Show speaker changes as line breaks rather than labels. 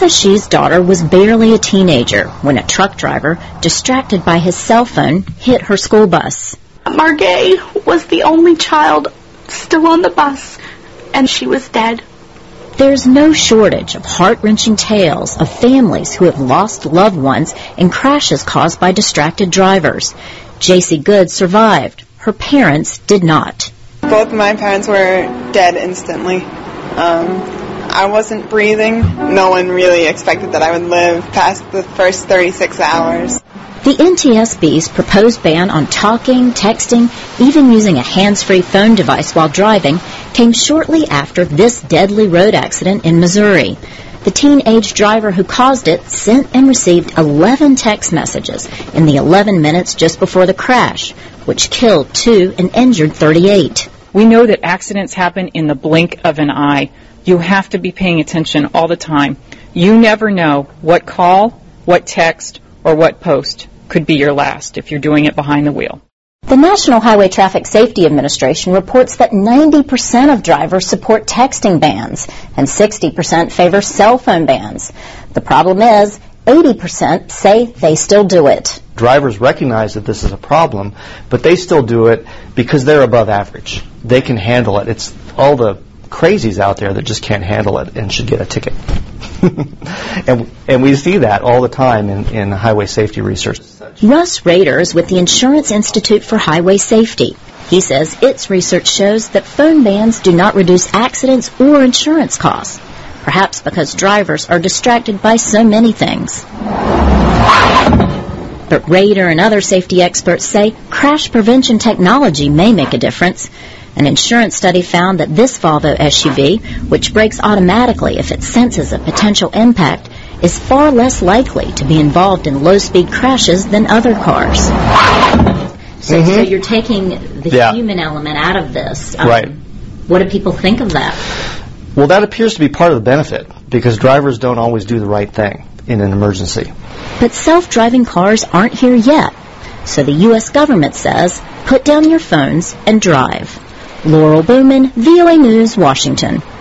says she's daughter was barely a teenager when a truck driver, distracted by his cell phone, hit her school bus.
Margay was the only child still on the bus, and she was dead.
There's no shortage of heart-wrenching tales of families who have lost loved ones in crashes caused by distracted drivers. JC Good survived. Her parents did not.
Both of my parents were dead instantly. I wasn't breathing. No one really expected that I would live past the first 36 hours.
The NTSB's proposed ban on talking, texting, even using a hands-free phone device while driving came shortly after this deadly road accident in Missouri. The teenage driver who caused it sent and received 11 text messages in the 11 minutes just before the crash, which killed 2 and injured 38.
We know that accidents happen in the blink of an eye. You have to be paying attention all the time. You never know what call, what text, or what post could be your last if you're doing it behind the wheel.
The National Highway Traffic Safety Administration reports that 90% of drivers support texting bans and 60% favor cell phone bans. The problem is 80% say they still do it.
Drivers recognize that this is a problem, but they still do it because they're above average. They can handle it. It's all the crazies out there that just can't handle it and should get a ticket. and we see that all the time in highway safety research.
Russ Rader is with the Insurance Institute for Highway Safety. He says its research shows that phone bans do not reduce accidents or insurance costs, perhaps because drivers are distracted by so many things. But Rader and other safety experts say crash prevention technology may make a difference. An insurance study found that this Volvo SUV, which brakes automatically if it senses a potential impact, is far less likely to be involved in low-speed crashes than other cars. So you're taking the human element out of this.
Right.
What do people think of that?
Well, that appears to be part of the benefit, because drivers don't always do the right thing in an emergency.
But self-driving cars aren't here yet. So the U.S. government says, put down your phones and drive. Laurel Bowman, VOA News, Washington.